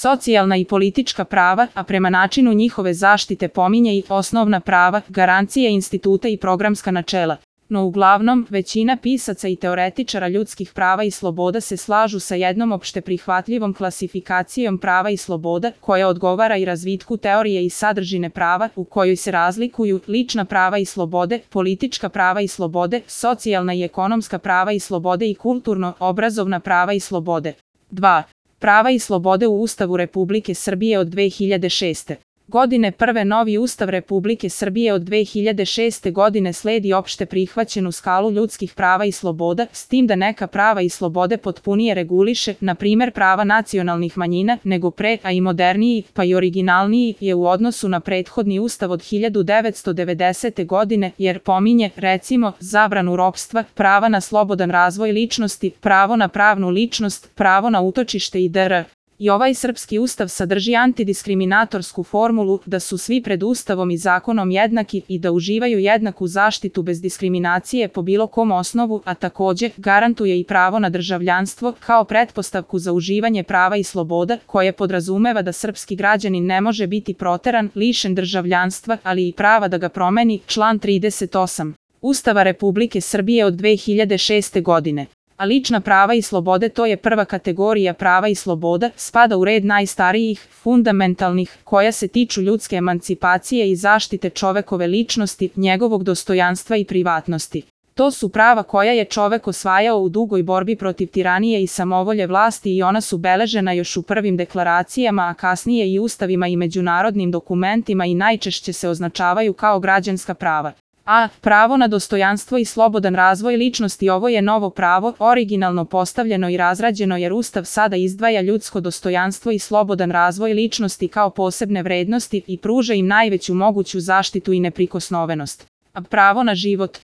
socijalna i politička prava, a prema načinu njihove zaštite pominje i osnovna prava, garancije instituta i programska načela. No uglavnom, većina pisaca i teoretičara ljudskih prava i sloboda se slažu sa jednom opšte prihvatljivom klasifikacijom prava i sloboda, koja odgovara i razvitku teorije i sadržine prava, u kojoj se razlikuju lična prava i slobode, politička prava i slobode, socijalna i ekonomska prava i slobode i kulturno-obrazovna prava i slobode. 2. Prava i slobode u Ustavu Republike Srbije od 2006. godine. Novi Ustav Republike Srbije od 2006. godine sledi opšte prihvaćenu skalu ljudskih prava i sloboda, s tim da neka prava i slobode potpunije reguliše, na primer prava nacionalnih manjina, nego pre, a i moderniji, pa i originalniji je u odnosu na prethodni Ustav od 1990. godine, jer pominje, recimo, zabranu ropstva, prava na slobodan razvoj ličnosti, pravo na pravnu ličnost, pravo na utočište i dr. I ovaj srpski ustav sadrži antidiskriminatorsku formulu da su svi pred Ustavom i zakonom jednaki i da uživaju jednaku zaštitu bez diskriminacije po bilo kom osnovu, a takođe garantuje i pravo na državljanstvo kao pretpostavku za uživanje prava i sloboda, koje podrazumeva da srpski građanin ne može biti proteran, lišen državljanstva, ali i prava da ga promeni, član 38. Ustava Republike Srbije od 2006. godine. A lična prava i slobode, to je prva kategorija prava i sloboda, spada u red najstarijih, fundamentalnih, koja se tiču ljudske emancipacije i zaštite čovekove ličnosti, njegovog dostojanstva i privatnosti. To su prava koja je čovek osvajao u dugoj borbi protiv tiranije i samovolje vlasti i ona su beležena još u prvim deklaracijama, a kasnije i ustavima i međunarodnim dokumentima i najčešće se označavaju kao građanska prava. A. Pravo na dostojanstvo i slobodan razvoj ličnosti. Ovo je novo pravo, originalno postavljeno i razrađeno jer Ustav sada izdvaja ljudsko dostojanstvo i slobodan razvoj ličnosti kao posebne vrednosti i pruža im najveću moguću zaštitu i neprikosnovenost. A. Pravo na život.